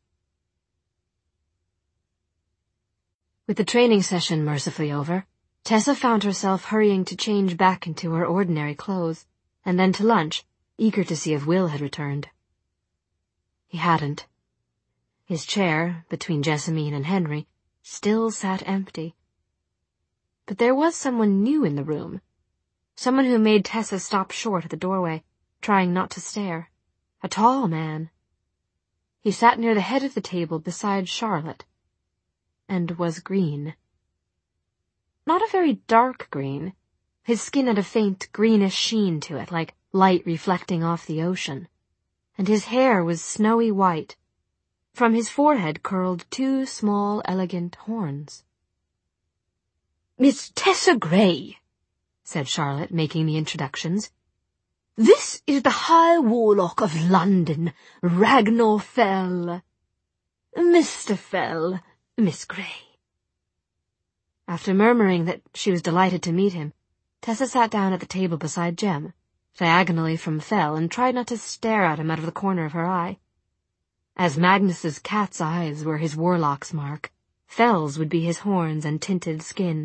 With the training session mercifully over, Tessa found herself hurrying to change back into her ordinary clothes, and then to lunch, eager to see if Will had returned. He hadn't. His chair, between Jessamine and Henry, still sat empty. But there was someone new in the room, someone who made Tessa stop short at the doorway, trying not to stare. A tall man. He sat near the head of the table beside Charlotte, and was green. Not a very dark green. His skin had a faint greenish sheen to it, like light reflecting off the ocean, and his hair was snowy white. From his forehead curled two small, elegant horns. "Miss Tessa Grey," said Charlotte, making the introductions. "This is the High Warlock of London, Ragnar Fell. Mister Fell, Miss Grey." After murmuring that she was delighted to meet him, Tessa sat down at the table beside Jem, diagonally from Fell, and tried not to stare at him out of the corner of her eye. As Magnus's cat's eyes were his warlock's mark, Fell's would be his horns and tinted skin.